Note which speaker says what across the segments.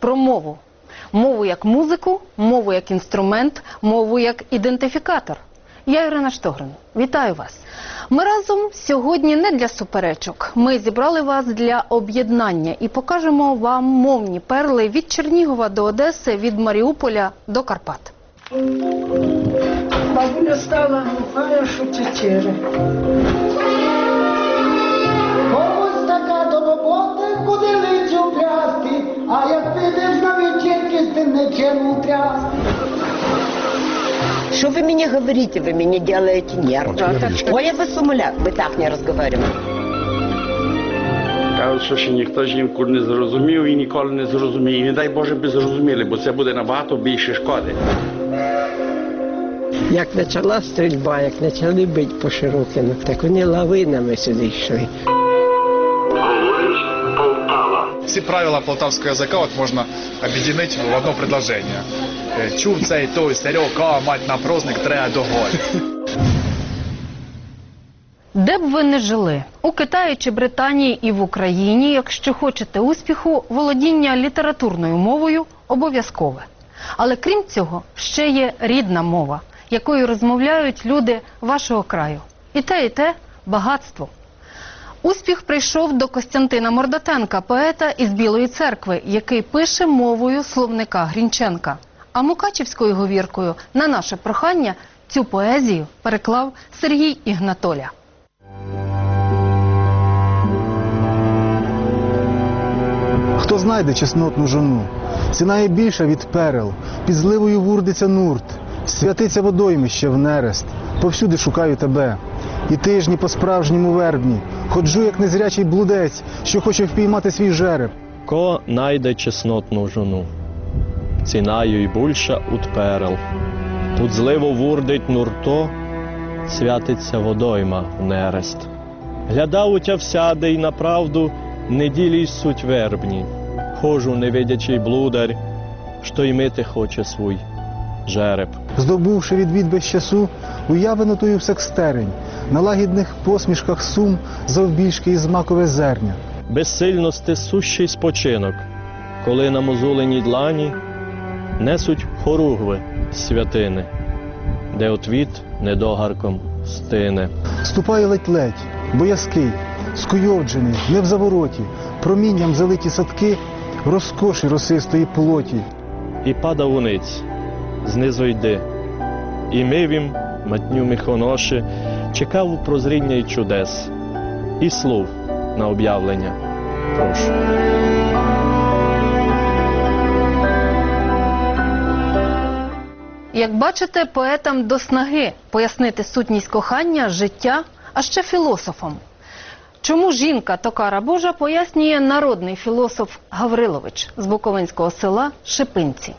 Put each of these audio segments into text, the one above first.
Speaker 1: про мову. Мову як музику, мову як інструмент, мову як ідентифікатор. Я Ірина Штогрин. Вітаю вас. Ми разом сьогодні не для суперечок. Ми зібрали вас для об'єднання і покажемо вам мовні перли від Чернігова до Одеси, від Маріуполя до Карпат.
Speaker 2: Бабуля стала глухая, що течере. Комусь така до роботи, куди лицю прясти, а як підеш на вечірки, з тим нечем утрясти.
Speaker 3: Что вы мне говорите? Вы меня делаете нервничать. Ой, я вас умоляю, вы так не разговариваете.
Speaker 4: Кажуть, що ще ніхто жінку не зрозумів і ніколи не зрозуміє. І не дай Боже би зрозуміли, бо це буде набагато більше шкоди.
Speaker 2: Як почала стрільба, як почали бити по Широкину, так вони лавинами сюди йшли.
Speaker 5: Все правила полтавского языка вот можно объединить в одно предложение. Чув цей той старьок, а мать на праздник треба догонь.
Speaker 1: Де б ви не жили, у Китаї чи Британії і в Україні, якщо хочете успіху, володіння літературною мовою обов'язкове. Але крім цього, ще є рідна мова, якою розмовляють люди вашого краю. І те багатство. Успіх прийшов до Костянтина Мордотенка, поета із Білої церкви, який пише мовою словника Грінченка. А мукачівською говіркою на наше прохання цю поезію переклав Сергій Ігнатоля.
Speaker 6: Хто знайде чеснотну жону, ціна є більша від перел, під зливою вурдиться нурт, святиться водоймище в нерест, повсюди шукаю тебе. І тижні по-справжньому вербні, ходжу як незрячий блудець, що хоче впіймати свій жереб.
Speaker 7: Ко найде чеснотну жону, цінаю й більша від перел. Тут зливо вурдить нурто, святиться водойма в нерест. Глядав у тя всяде й направду, неділі й суть вербні. Хожу невидячий блудар, що й мити хоче свій жереб.
Speaker 6: Здобувши відвід без часу, уявлено тую в секстерень, на лагідних посмішках сум завбільшки із макове зерня.
Speaker 7: Безсильності сущий спочинок, коли на мозоленій длані несуть хоругви святини, де отвіт недогарком стине.
Speaker 6: Ступаю ледь-ледь, боязкий, скуйовджений, не в завороті, промінням залиті садки, розкоші росистої плоті.
Speaker 7: І падав униць, знизу йди, і мивім, матню михоноши, чекав у прозріння й чудес, і слов на об'явлення. Прошу.
Speaker 1: Як бачите, поетам до снаги пояснити сутність кохання, життя, а ще філософам. Чому жінка то кара Божа, пояснює народний філософ Гаврилович з буковинського села Шипинці.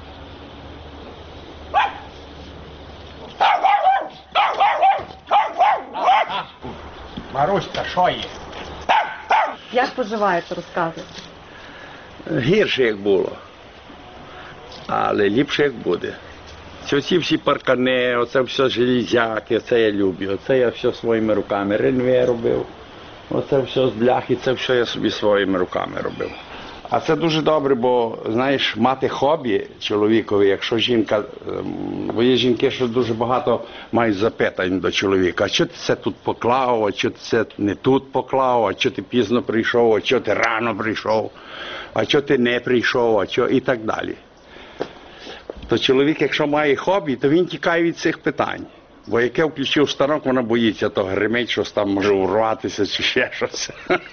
Speaker 4: Маруська, що є?
Speaker 1: Як поживаєте, розказуєте?
Speaker 4: Гірше, як було. Але ліпше, як буде. Ці всі паркани, оце все железяки, це я люблю. Оце я все своїми руками ренве робив. Оце все з бляхи, це все я собі своїми руками робив. А це дуже добре, бо, знаєш, мати хобі чоловікові, якщо жінка, бо є жінки, що дуже багато мають запитань до чоловіка. А чого ти це тут поклав, а чого ти це не тут поклав, а чого ти пізно прийшов, а чого ти рано прийшов, а чого ти не прийшов, а чого і так далі. То чоловік, якщо має хобі, то він тікає від цих питань. Бо яке включив станок, вона боїться, то гримить, щось там може урватися чи ще щось.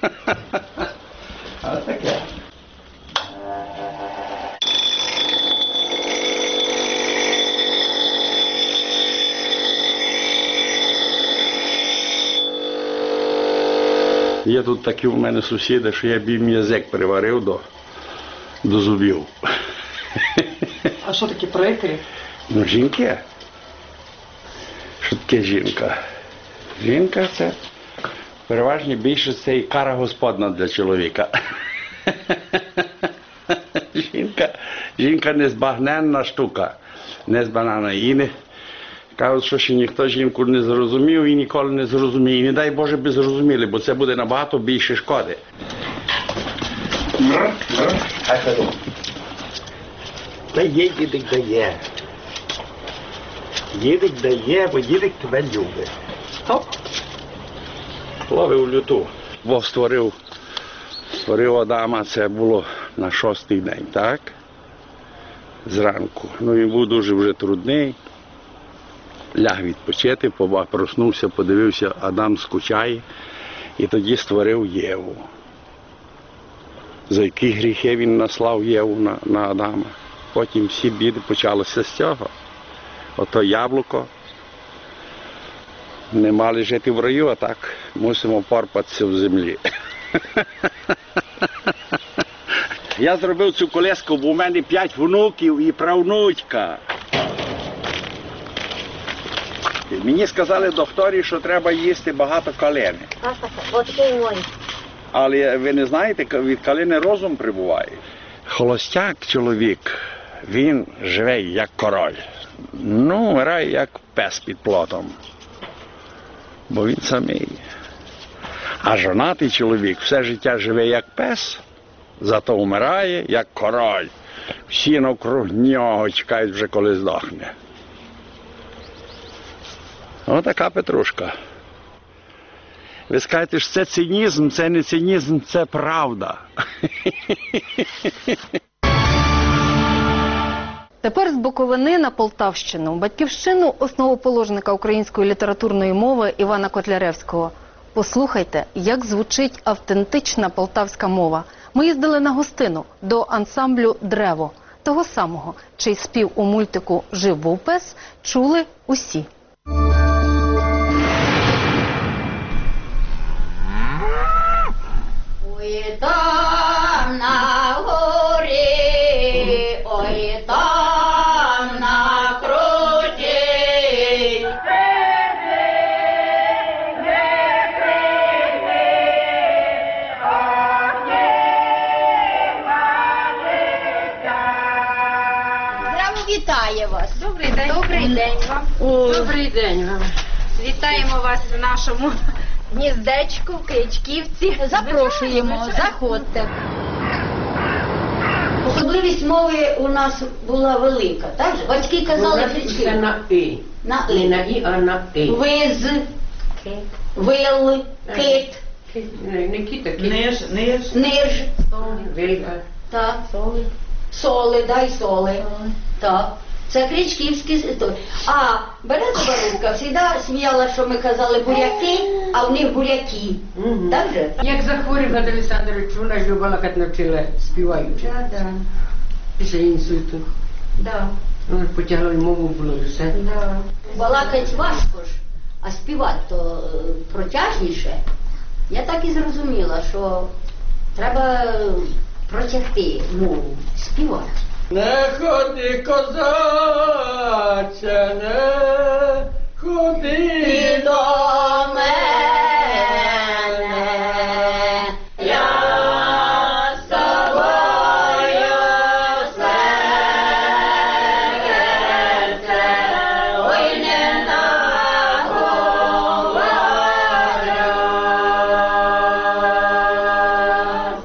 Speaker 4: А таке. Є тут такі у мене сусіди, що я б їм язик приварив до зубів.
Speaker 1: А що такі прикрі?
Speaker 4: Ну, жінки. Що таке жінка? Жінка – це переважно більшість це і кара господна для чоловіка. Жінка незбагненна штука, незбагненна. І не кажуть, що ще ніхто жінку не зрозумів і ніколи не зрозуміє. І не дай Боже би зрозуміли, бо це буде набагато більше шкоди. Дає, дідик дає. Дідик дає, бо дідик тебе любить. Хоп. Ловив люту. Бог створив Адама, це було на 6-й день, так? Зранку. Ну, він був дуже вже трудний. Ляг відпочити, проснувся, подивився, Адам скучає. І тоді створив Єву. За які гріхи він наслав Єву на Адама. Потім всі біди почалися з цього. Ото яблуко. Не мали жити в раю, а так мусимо порпатися в землі. Я зробив цю колеску, бо у мене 5 внуків і правнучка. Мені сказали докторі, що треба їсти багато калини. Але ви не знаєте, від калини розум прибуває. Холостяк чоловік, він живе як король. Ну, вмирає як пес під плотом. Бо він самий. А жонатий чоловік все життя живе як пес, зато вмирає як король. Всі навкруг нього чекають вже, коли здохне. Ось така Петрушка. Ви скажете, що це цинізм, це не цинізм, це правда.
Speaker 1: Тепер з Буковини на Полтавщину, батьківщину основоположника української літературної мови Івана Котляревського. Послухайте, як звучить автентична полтавська мова. Ми їздили на гостину до ансамблю «Древо», того самого, чий спів у мультику «Жив-був пес» чули усі.
Speaker 8: Ой, там на горі, ой, там на круті. Здраво вітає вас.
Speaker 9: Добрий день.
Speaker 8: Добрий день вам.
Speaker 9: Добрий день вам. Вітаємо вас в нашому гніздечку, в Крячківці.
Speaker 8: Запрошуємо, заходьте. Особливість мови у нас була велика, так же? Батьки казали крички.
Speaker 10: Це на «и».
Speaker 8: На
Speaker 10: Не на «і», а на «и».
Speaker 8: Виз, вил, кит,
Speaker 10: Не кіт, а кіт.
Speaker 8: ниж,
Speaker 10: Вилька.
Speaker 8: так, соли, дай соли, так. Це кричківські. А березова ринка завжди сміяла, що ми казали буряки, а в них буряки. Так же?
Speaker 10: Як захворів Гад Олександрович, вона ж балакати навчила співаючи.
Speaker 8: Так.
Speaker 10: Після інсульту.
Speaker 8: Да.
Speaker 10: Вона ж потягла мову, було і все.
Speaker 8: Балакать важко ж, а співати то протяжніше. Я так і зрозуміла, що треба протягти мову, співати.
Speaker 7: Не ходи, козаче, не ходи
Speaker 8: до мене, я з тобою серце, ой, не наговорю.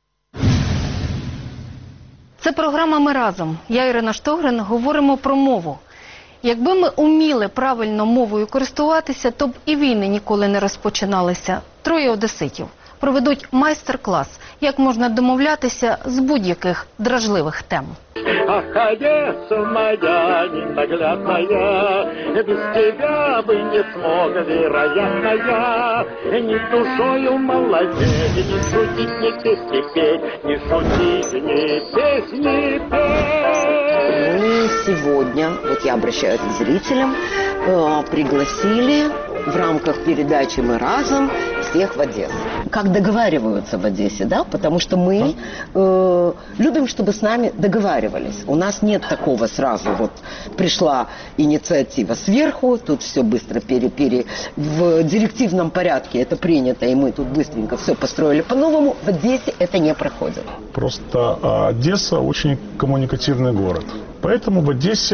Speaker 1: Це програма «Ми разом». Я, Ірина Штогрин, говоримо про мову. Якби ми уміли правильно мовою користуватися, то б і війни ніколи не розпочиналися. 3 одеситів проведуть майстер-клас, як можна домовлятися з будь-яких дражливих тем.
Speaker 11: Ах, Одесса моя ненаглядная, без тебя бы не смог, вероятно, я ни душою молодеть, ни шутить, ни песни петь, ни шутить, ни песни петь.
Speaker 3: Мы сегодня, вот я обращаюсь к зрителям, пригласили в рамках передачи «Мы разом» всех в Одессу. Как договариваются в Одессе, да? Потому что мы любим, чтобы с нами договаривались. У нас нет такого сразу, вот пришла инициатива сверху, тут все быстро в директивном порядке это принято, и мы тут быстренько все построили по-новому. В Одессе это не проходит.
Speaker 12: Просто Одесса очень коммуникативный город. Поэтому в Одессе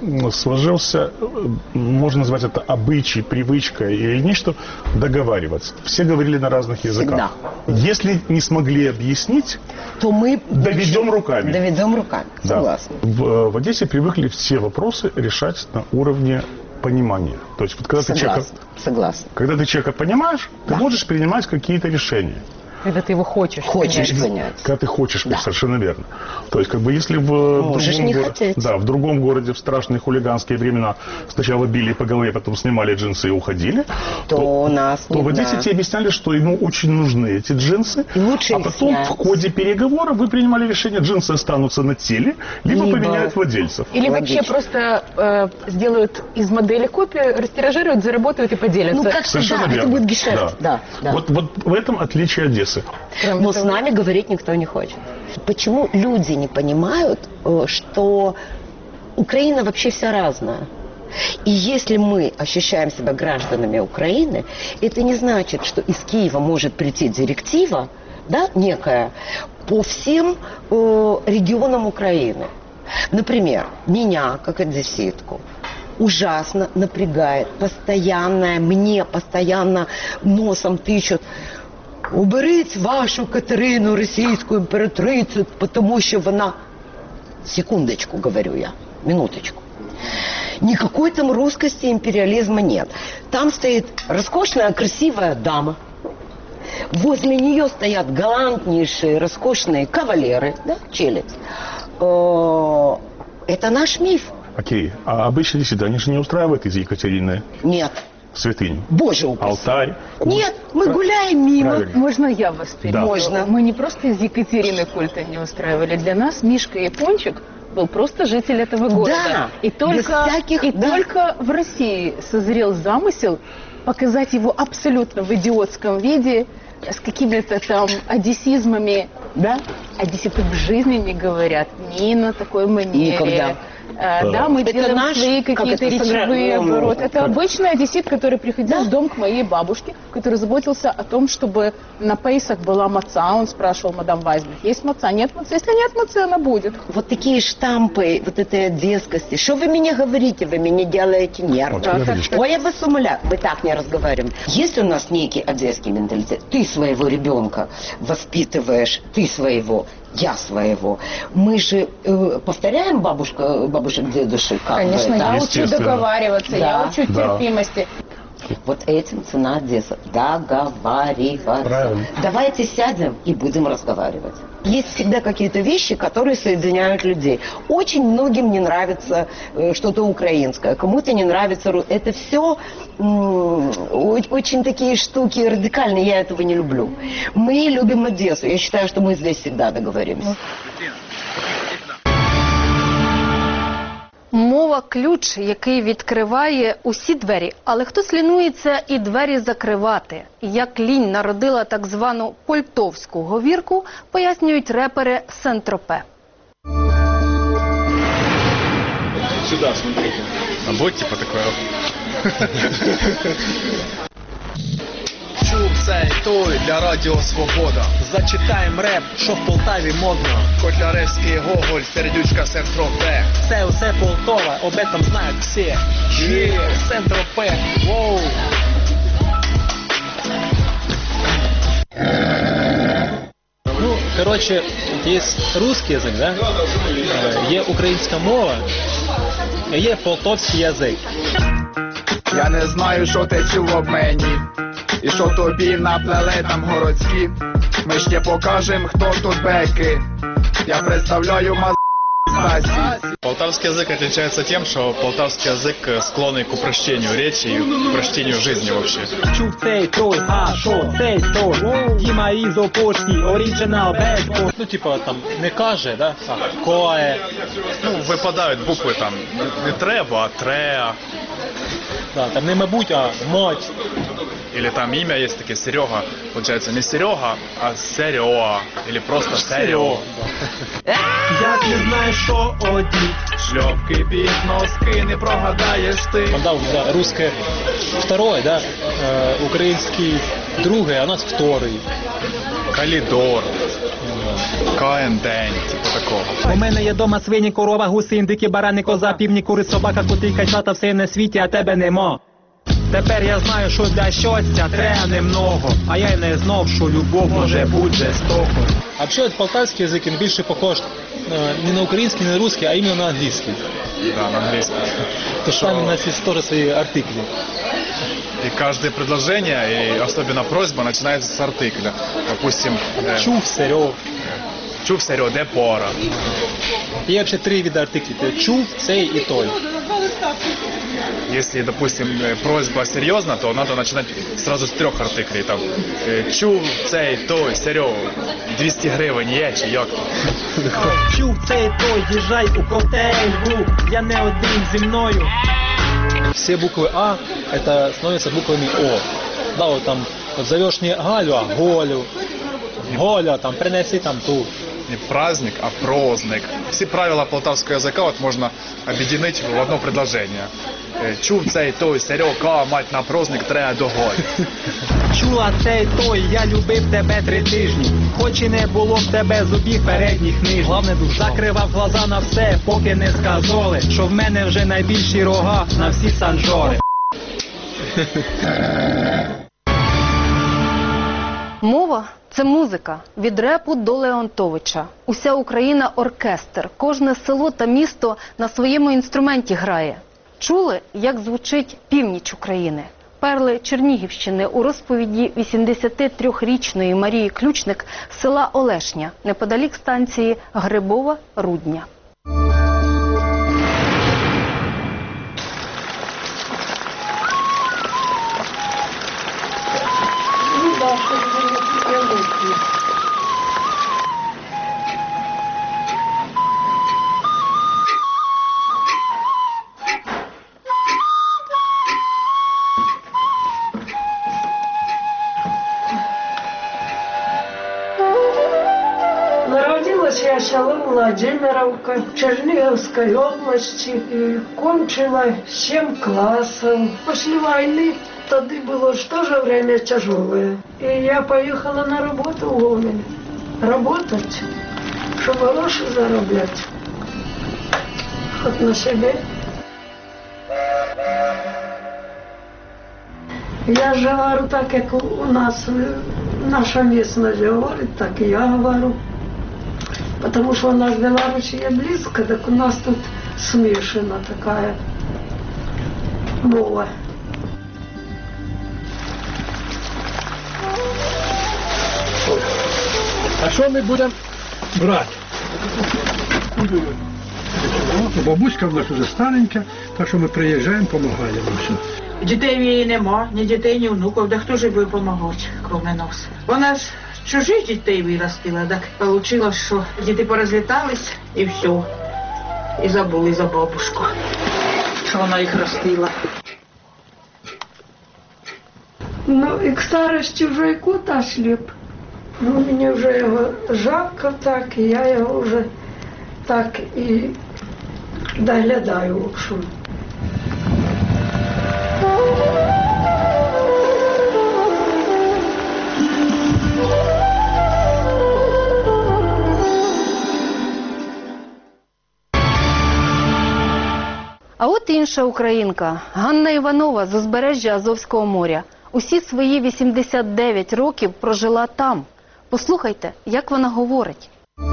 Speaker 12: сложился, можно назвать это обычай, привычка или нечто, договариваться. Все говорили на разных языках. Всегда. Если не смогли объяснить,
Speaker 3: то мы
Speaker 12: доведем руками.
Speaker 3: Доведем руками, согласна.
Speaker 12: Да. В Одессе привыкли все вопросы решать на уровне понимания. То есть, вот, когда
Speaker 3: согласна.
Speaker 12: Когда ты человека понимаешь, ты можешь принимать какие-то решения.
Speaker 13: Когда ты его хочешь
Speaker 3: понять.
Speaker 12: Когда ты хочешь, совершенно верно. То есть, как бы, если в другом городе в страшные хулиганские времена сначала били по голове, потом снимали джинсы и уходили, то в Одессе тебе объясняли, что ему очень нужны эти джинсы, а потом в ходе переговора вы принимали решение, джинсы останутся на теле, либо поменяют владельцев.
Speaker 13: Или вообще просто сделают из модели копию, растиражируют, заработают и поделятся.
Speaker 3: Ну, как
Speaker 12: совершенно верно.
Speaker 3: Это будет гешефт. Да.
Speaker 12: Вот в этом отличие Одессы.
Speaker 3: Но с нами говорить никто не хочет. Почему люди не понимают, что Украина вообще вся разная? И если мы ощущаем себя гражданами Украины, это не значит, что из Киева может прийти директива, некая, по всем регионам Украины. Например, меня, как одесситку, ужасно напрягает мне постоянно носом тычут: уберіть вашу Катерину, російську імператрицю, тому що вона... Секундочку, говорю я, минуточку. Никакой там русскости, империализма нет. Там стоит роскошная, красивая дама. Возле нее стоят галантнейшие, роскошные кавалеры, челядь. Это наш миф.
Speaker 12: Окей. А обычно действительно, они же не устраивают из Екатерины?
Speaker 3: Нет.
Speaker 12: Святыню.
Speaker 3: Боже упаси.
Speaker 12: Алтарь.
Speaker 3: Нет, мы гуляем мимо.
Speaker 12: Правильно.
Speaker 13: Можно я вас перебью?
Speaker 3: Можно.
Speaker 13: Мы не просто из Екатерины культа не устраивали. Для нас Мишка Япончик был просто житель этого города.
Speaker 3: Да,
Speaker 13: и только в России созрел замысел показать его абсолютно в идиотском виде, с какими-то там одессизмами. Да? Одесситы в жизни не говорят ни на такой манере.
Speaker 3: Никогда.
Speaker 13: Да, мы делаем свои какие-то речевые обороты. Это обычный одессит, который приходил в дом к моей бабушке, который заботился о том, чтобы на Пейсах была маца. Он спрашивал мадам Вайсберг: есть маца? Нет маца? Если нет мацы, она будет.
Speaker 3: Вот такие штампы, вот этой одесскости. Что вы мне говорите? Вы меня делаете нервно. Ой, я вас умоляю, мы так не разговариваем. Есть у нас некий одесский менталитет. Ты своего ребенка воспитываешь, ты своего, я своего. Мы же повторяем бабушек, дедушек.
Speaker 13: Конечно, я учу договариваться, я учу терпимости.
Speaker 3: Вот этим цена Одессы. Договариваться.
Speaker 12: Правильно.
Speaker 3: Давайте сядем и будем разговаривать. Есть всегда какие-то вещи, которые соединяют людей. Очень многим не нравится что-то украинское, кому-то не нравится. Это все очень такие штуки радикальные, я этого не люблю. Мы любим Одессу. Я считаю, что мы здесь всегда договоримся.
Speaker 1: Мова – ключ, який відкриває усі двері. Але хтось лінується і двері закривати. Як лінь народила так звану польтовську говірку, пояснюють репери Сен-Тропе.
Speaker 5: Сюда смотрите. А будет типа такое? Чув цей той для Радіо Свобода.
Speaker 14: Зачитаєм реп, що в Полтаві модно.
Speaker 5: Котляревський, Гоголь, Сердючка, Сен-Тропе.
Speaker 14: Це усе Полтова, об этом знають всі. Сен-Тропе, воу. Ну, короче, есть русский язык, да? Є українська мова, є полтовський язик.
Speaker 5: Я не знаю, що ти чув об мені. І що тобі наплели там городські. Ми ще покажем, хто тут беки. Я представляю Стаси. Полтавский язык отличается тем, что полтавский язык склонный к упрощению речи и к упрощению жизни вообще.
Speaker 14: Чув цей той, а шо цей той. Діма із Опольський, оригінал без.
Speaker 7: Ну, типа, там, не каже, да? А кое.
Speaker 5: Ну, выпадают буквы там не треба, а треа.
Speaker 7: Да, там не мабуть, а мать.
Speaker 5: Или там имя есть такие, Серега. Получается не Серега, а Серега. Или просто Серега.
Speaker 14: Як не знаєш, що одіть.
Speaker 5: Шльопки під носки, не прогадаєш ти.
Speaker 7: Он дал русское второе, да? Украинский
Speaker 14: другий, а у нас вторий.
Speaker 5: Калідор. КНД, типу такого.
Speaker 14: У мене є дома свині, корова, гуси, індики, барани, коза, півні, кури, собака, коти, качата, все на світі, а тебе нема. Тепер я знаю, що для щастя треба немного, а я й не знав, що любов може бути жорстоко. А взагалі полтавський язик, він більше похож не на український, не на русский, а іменно на англійський.
Speaker 5: Да, на английском.
Speaker 14: То что там у нас есть тоже свои артикли.
Speaker 5: И каждое предложение, и особенно просьба, начинается с артикля. Допустим...
Speaker 14: Чув, серьов.
Speaker 5: Чув, серьов, де пора.
Speaker 14: И вообще 3 вида артиклей. Чув, цей и той.
Speaker 5: Если, допустим, просьба серьезна, то надо начинать сразу с 3 артиклей. Там, чув, цей, той, серьов, 200 гривень є, чи як?
Speaker 14: Чув, цей, той, їжджай у котельну, я не один зі мною. Все буквы А, это становятся буквами О. Да, вот там, вот зовешь не Галю, а Голю. Голя, там, принеси там ту.
Speaker 5: Не праздник, а прозник. Все правила полтавского языка вот можно объединить в одно предложение. Чув цей той, Серега, мать на праздник треба до голь.
Speaker 14: Чула цей той, я любив тебе 3 тижні. Хоч і не було в тебе зубів передніх нижніх. Главне душа. Закривав глаза на все, поки не сказали, що в мене вже найбільші рога на всі санжори.
Speaker 1: Мова – це музика. Від репу до Леонтовича. Уся Україна – оркестр. Кожне село та місто на своєму інструменті грає. Чули, як звучить північ України? Перли Чернігівщини у розповіді 83-річної Марії Ключник з села Олешня, неподалік станції Грибова-Рудня.
Speaker 15: Народилась я в село Владимировка Черниговской области и кончила 7 классов. После войны тогда было же тоже время тяжелое. И я поехала на работу в Гомель. Работать, чтобы гроши зараблять. Хоть на себе. Я же говорю так, как у нас наша местность говорит, так и я говорю. Потому что у нас Белоруссия близко, так у нас тут смешана такая мова.
Speaker 16: А що ми будемо брати? Бабуська в нас вже старенька, так що ми приїжджаємо, допомагаємо.
Speaker 10: Дітей в її нема, ні дітей, ні внуків, да хто ж буде допомагати, крім нас? Вона ж чужих дітей виростила, так вийшло, що діти порозлітались і все. І забули за бабушку, що вона їх ростила.
Speaker 15: Ну и к старости уже и кот ослеп. Ну, мне уже его жалко так, и я его уже так и доглядаю, в общем.
Speaker 1: А от інша українка – Ганна Іванова з узбережжя Азовського моря. Усі свої 89 років прожила там. Послухайте, як вона говорить.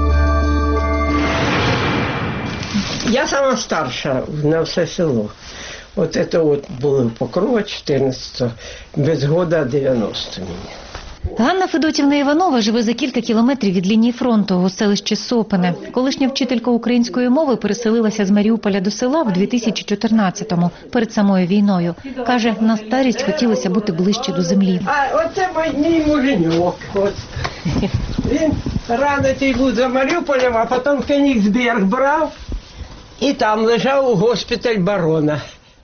Speaker 17: Я сама старша на все село. От це було Покрова 14, без года 90 мені.
Speaker 18: Ганна Федотівна Іванова живе за кілька кілометрів від лінії фронту у селищі Сопине. Колишня вчителька української мови переселилася з Маріуполя до села в 2014-му, перед самою війною. Каже, на старість хотілося бути ближче до землі.
Speaker 17: А оце мій муженьок. Він ранитий був за Маріуполем, а потім Кенігсберг брав і там лежав у госпіталь барона.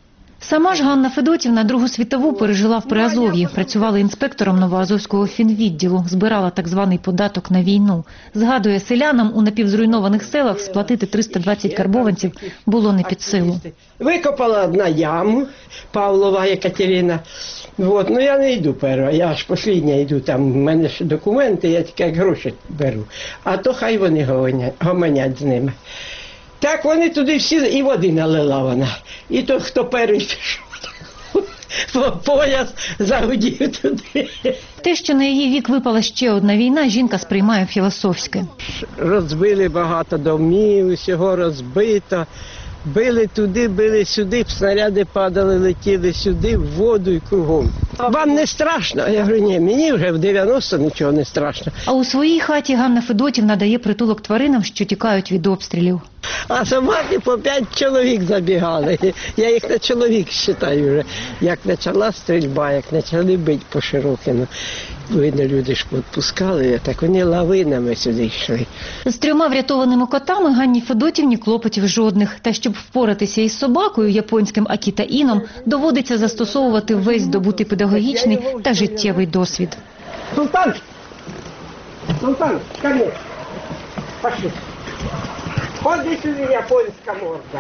Speaker 18: Сама ж Ганна Федотівна Другу світову пережила в Приазов'ї, працювала інспектором Новоазовського фінвідділу, збирала так званий податок на війну. Згадує, селянам у напівзруйнованих селах сплатити 320 карбованців було не під силу.
Speaker 17: Викопала одна яму, Павлова Екатерина. Вот, ну я не йду перша, я аж остання йду, там в мене ще документи, я тільки як гроші беру. А то хай вони гомонять з ними. Так вони туди всі, і води налила вона. І то, хто перший пішов, пояс загудів туди.
Speaker 18: Те, що на її вік випала ще одна війна, жінка сприймає філософськи.
Speaker 17: Розбили багато домів, усього розбито. Били туди, били сюди, снаряди падали, летіли сюди, в воду і кругом. Вам не страшно? Я говорю, ні, мені вже в 90 нічого не страшно.
Speaker 18: А у своїй хаті Ганна Федотівна дає притулок тваринам, що тікають від обстрілів.
Speaker 17: А собаки по 5 чоловік забігали. Я їх на чоловік вважаю вже. Як почала стрільба, як почали бити по Широкину. Видно, люди ж відпускали, так вони лавинами сюди йшли.
Speaker 18: З 3 врятованими котами Ганні Федотівні клопотів жодних. Та щоб впоратися із собакою, японським Акіта-іном, доводиться застосовувати весь здобутий педагогічний та життєвий досвід.
Speaker 17: Султан! Султан, ко мне. Пошли. Ходи сюди, японська морда.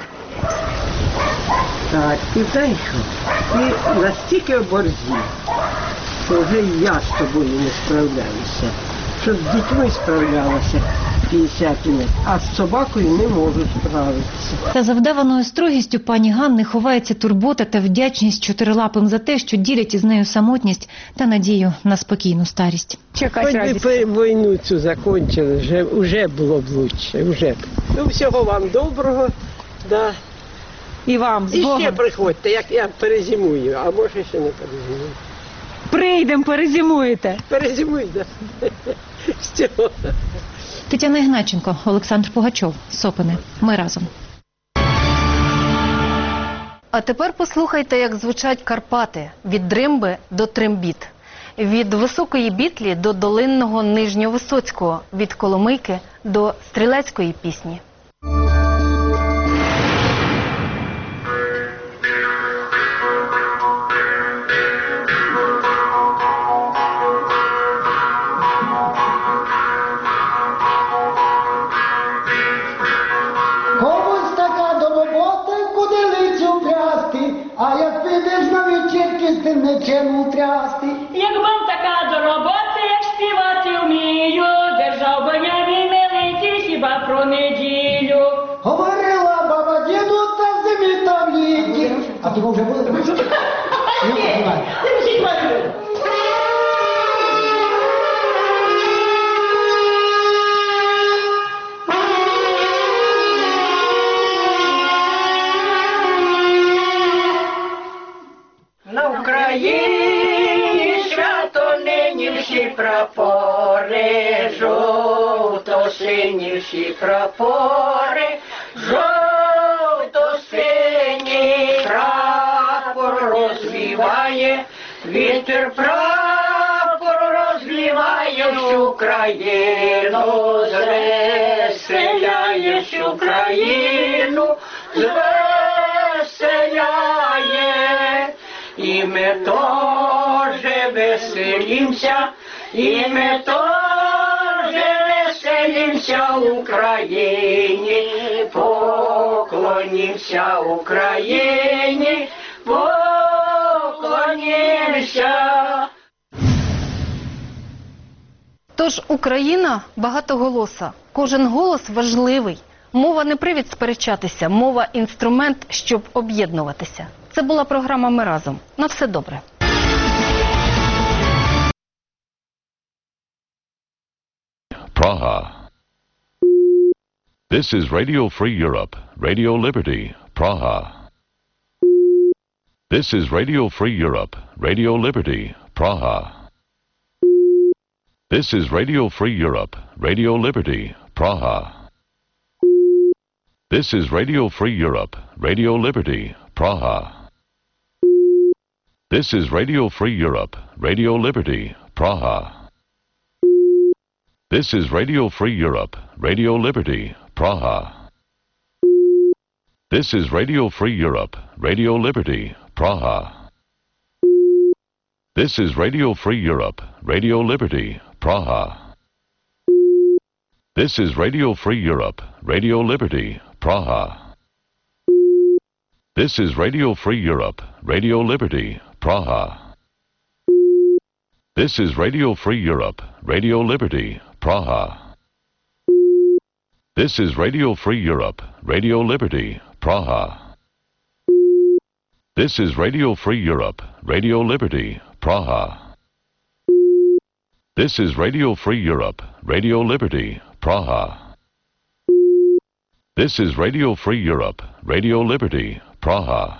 Speaker 17: Так, ти знаєш, ти настільки борзі, що вже я з тобою не справляюся. Щоб з дітьми справлялася 50 років, а з собакою не можу справитися.
Speaker 18: Та за вдаваною строгістю пані Ганни ховається турбота та вдячність чотирилапим за те, що ділять із нею самотність та надію на спокійну старість.
Speaker 17: Хоч би війну цю закінчили, вже було б краще, вже б. Ну, всього вам доброго, да.
Speaker 10: І вам, з Богом.
Speaker 17: І ще приходьте, як я перезимую, а може ще не перезимую.
Speaker 10: Прийдемо, перезимуєте.
Speaker 17: Перезимуй, да. Всього.
Speaker 18: Тетяна Ігначенко, Олександр Пугачов, Сопини. Ми разом.
Speaker 1: А тепер послухайте, як звучать Карпати. Від Дримби до Трембіт. Від Високої Бітлі до долинного Нижньовисоцького. Від Коломийки до Стрілецької пісні.
Speaker 2: Комусь така до роботи, куди лицю прясти, а як підеш на вечірки, з тим нечем утрясти.
Speaker 19: Як вам така до роботи, як співати вмію, держав би я милиці, хіба про неділю.
Speaker 2: Говорила баба діду, та в зимі та в літі. А ти вже буде?
Speaker 19: На Україні свято нині всі прапори, жовто-сині всі прапори, жовто-синій прапор розвіває, вітер прапор розвіває всю країну, звеселяє всю країну, звеселяє. І ми тоже веселимся, і ми тоже веселимся Україні, поклонимся Україні, поклонимся.
Speaker 1: Тож Україна багатоголоса. Кожен голос важливий. Мова не привід сперечатися, мова – інструмент, щоб об'єднуватися. Це була програма «Ми разом». На все добре.
Speaker 20: Praha. This is Radio Free Europe, Radio Liberty, Praha. This is Radio Free Europe, Radio Liberty, Praha. This is Radio Free Europe, Radio Liberty, Praha. This is Radio Free Europe, Radio Liberty, Praha. This is Radio Free Europe, Radio Liberty, Praha. This is Radio Free Europe, Radio Liberty, Praha. This is Radio Free Europe, Radio Liberty, Praha. This is Radio Free Europe, Radio Liberty, Praha. This is Radio Free Europe, Radio Liberty, Praha. This is Radio Free Europe, Radio Liberty, Praha. This is Radio Free Europe, Radio Liberty, Praha. This is Radio Free Europe, Radio Liberty, Praha. This is Radio Free Europe, Radio Liberty, Praha. This is Radio Free Europe, Radio Liberty, Praha. This is Radio Free Europe, Radio Liberty, Praha.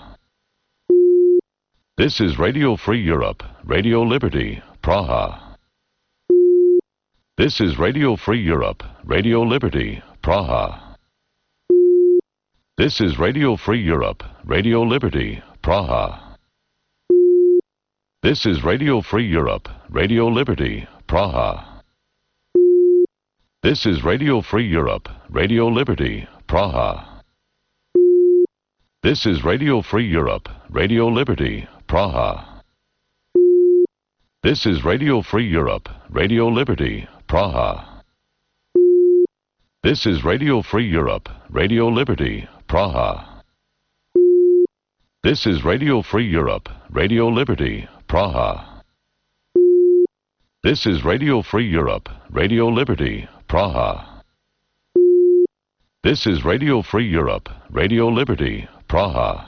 Speaker 20: This is Radio Free Europe, Radio Liberty, Praha. This is Radio Free Europe, Radio Liberty, Praha. This is Radio Free Europe, Radio Liberty, Praha. This is Radio Free Europe, Radio Liberty, Praha. This is Radio Free Europe, Radio Liberty, Praha. This is Radio Free Europe, Radio Liberty, Praha. This is Radio Free Europe, Radio Liberty, Praha. This is Radio Free Europe, Radio Liberty, Praha. This is Radio Free Europe, Radio Liberty, Praha. This is Radio Free Europe, Radio Liberty, Praha. This is Radio Free Europe, Radio Liberty, Praha.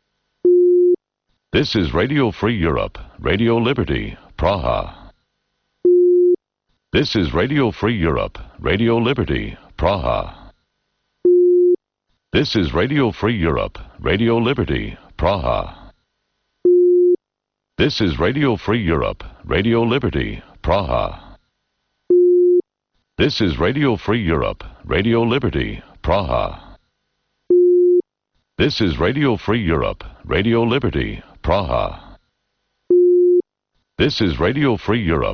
Speaker 20: This is Radio Free Europe, Radio Liberty, Praha. This is Radio Free Europe, Radio Liberty, Praha. This is Radio Free Europe, Radio Liberty, Praha. This is Radio Free Europe, Radio Liberty, Praha. This is Radio Free Europe, Radio Liberty, Praha. This is Radio Free Europe, Radio Liberty, Praha. This is Radio Free Europe,